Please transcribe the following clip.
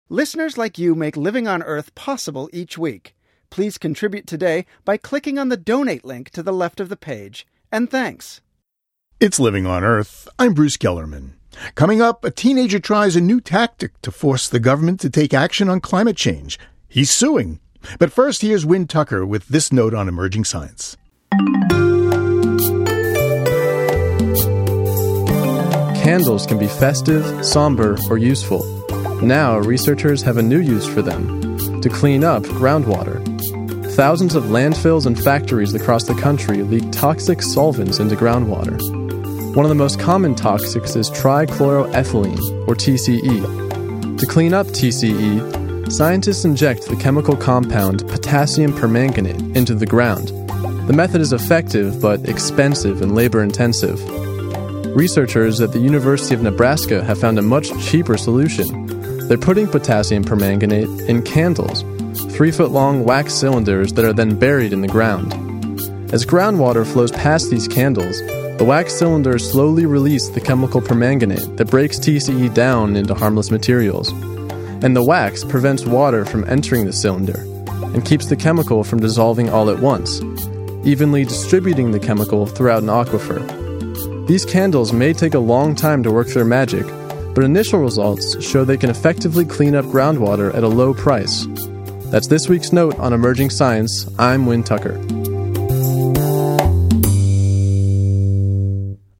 Listeners like you make Living on Earth possible each week. Please contribute today by clicking on the donate link to the left of the page. And thanks. It's Living on Earth. I'm Bruce Gellerman. Coming up, a teenager tries a new tactic to force the government to take action on climate change. He's suing. But first, here's Wynn Tucker with this note on emerging science. Candles can be festive, somber, or useful. Now, researchers have a new use for them: to clean up groundwater. Thousands of landfills and factories across the country leak toxic solvents into groundwater. One of the most common toxics is trichloroethylene, or TCE. To clean up TCE, scientists inject the chemical compound potassium permanganate into the ground. The method is effective but expensive and labor-intensive. Researchers at the University of Nebraska have found a much cheaper solution. They're putting potassium permanganate in candles, 3-foot-long wax cylinders that are then buried in the ground. As groundwater flows past these candles, the wax cylinders slowly release the chemical permanganate that breaks TCE down into harmless materials. And the wax prevents water from entering the cylinder and keeps the chemical from dissolving all at once, evenly distributing the chemical throughout an aquifer. These candles may take a long time to work their magic, but initial results show they can effectively clean up groundwater at a low price. That's this week's note on emerging science. I'm Wynn Tucker.